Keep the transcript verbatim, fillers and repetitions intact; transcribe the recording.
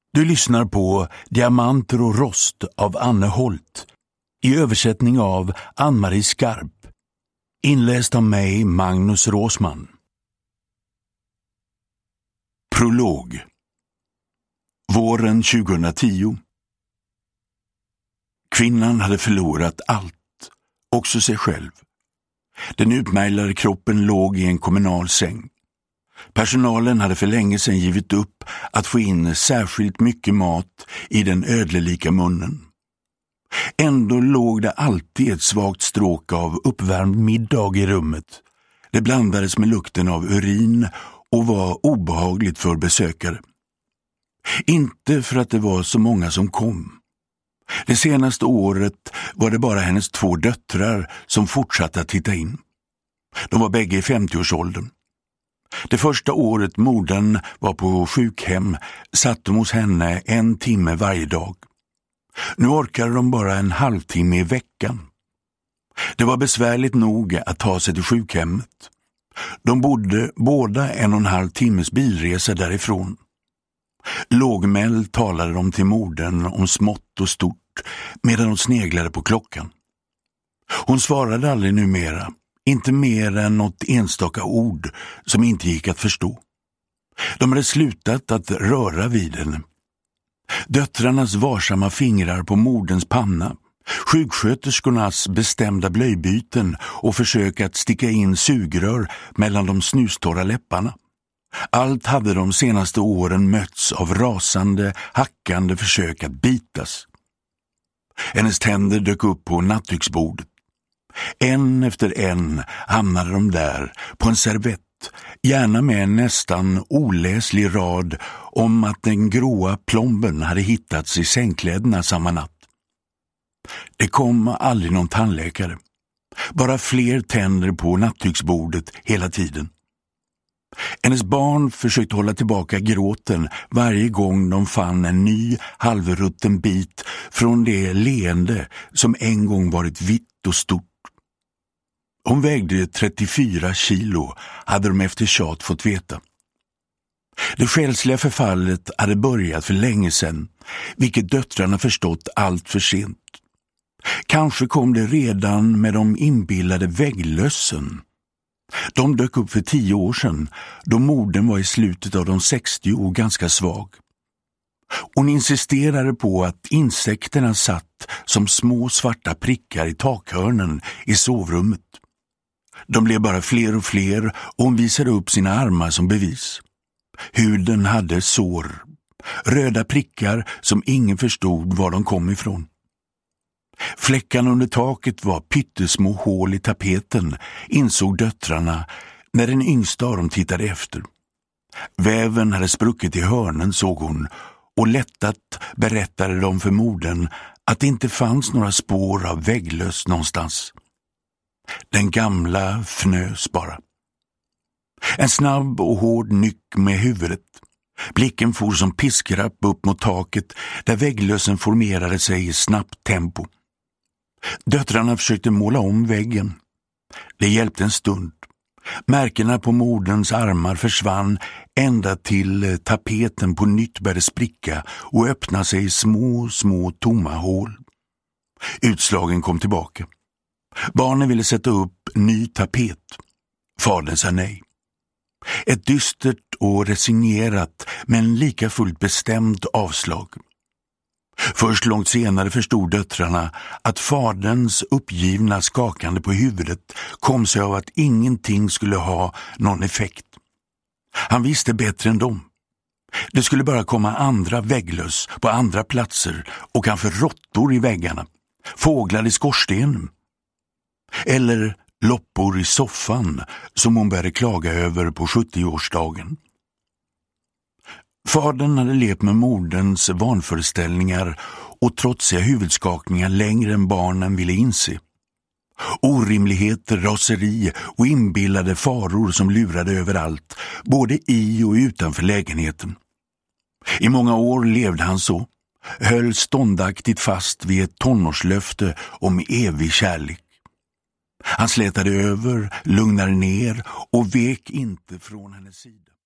Du lyssnar på Diamanter och rost av Anne Holt i översättning av Ann-Marie Skarp. Inläst av mig, Magnus Råsman. Prolog. Våren tjugohundratio. Kvinnan hade förlorat allt, också sig själv. Den utmärglade kroppen låg i en kommunal säng. Personalen hade för länge sedan givit upp att få in särskilt mycket mat i den ödlelika munnen. Ändå låg det alltid ett svagt stråk av uppvärmd middag i rummet. Det blandades med lukten av urin och var obehagligt för besökare. Inte för att det var så många som kom. Det senaste året var det bara hennes två döttrar som fortsatte att titta in. De var bägge i femtioårsåldern. Det första året modern var på sjukhem satt de hos henne en timme varje dag. Nu orkade de bara en halvtimme i veckan. Det var besvärligt nog att ta sig till sjukhemmet. De bodde båda en och en halv timmes bilresa därifrån. Lågmäld talade de till modern om smått och stort medan de sneglade på klockan. Hon svarade aldrig numera. Inte mer än något enstaka ord som inte gick att förstå. De hade slutat att röra vid henne. Döttrarnas varsamma fingrar på moderns panna, sjuksköterskornas bestämda blöjbyten och försök att sticka in sugrör mellan de snustorra läpparna. Allt hade de senaste åren mötts av rasande, hackande försök att bitas. Hennes tänder dök upp på nattduksbordet. En efter en hamnade de där på en servett, gärna med en nästan oläslig rad om att den gråa plomben hade hittats i sängkläderna samma natt. Det kom aldrig någon tandläkare. Bara fler tänder på nattduksbordet hela tiden. Hennes barn försökte hålla tillbaka gråten varje gång de fann en ny halvrutten bit från det leende som en gång varit vitt och stort. Hon vägde trettiofyra kilo, hade de efter tjat fått veta. Det själsliga förfallet hade börjat för länge sedan, vilket döttrarna förstått allt för sent. Kanske kom det redan med de inbillade vägglössen. De dök upp för tio år sedan, då modern var i slutet av de sextio och ganska svag. Hon insisterade på att insekterna satt som små svarta prickar i takhörnen i sovrummet. De blev bara fler och fler och hon visade upp sina armar som bevis. Huden hade sår, röda prickar som ingen förstod var de kom ifrån. Fläckarna under taket var pyttesmå hål i tapeten, insåg döttrarna när den yngsta av dem tittade efter. Väven hade spruckit i hörnen, såg hon, och lättat berättade de för modern att det inte fanns några spår av vägglöss någonstans. Den gamla fnös bara. En snabb och hård nyck med huvudet. Blicken for som piskrapp upp mot taket där vägglössen formerade sig i snabbt tempo. Döttrarna försökte måla om väggen. Det hjälpte en stund. Märkena på moderns armar försvann ända till tapeten på nytt började spricka och öppna sig i små, små tomma hål. Utslagen kom tillbaka. Barnen ville sätta upp ny tapet. Fadern sa nej. Ett dystert och resignerat men lika fullt bestämt avslag. Först långt senare förstod döttrarna att faderns uppgivna skakande på huvudet kom sig av att ingenting skulle ha någon effekt. Han visste bättre än dem. Det skulle bara komma andra vägglöss på andra platser och kanske råttor i väggarna, fåglar i skorstenen. Eller loppor i soffan som hon började klaga över på sjuttioårsdagen. Fadern hade levt med moderns vanföreställningar och trotsiga huvudskakningar längre än barnen ville inse. Orimligheter, raseri och inbillade faror som lurade överallt, både i och utanför lägenheten. I många år levde han så, höll ståndaktigt fast vid ett tonårslöfte om evig kärlek. Han slätade över, lugnade ner och vek inte från hennes sida.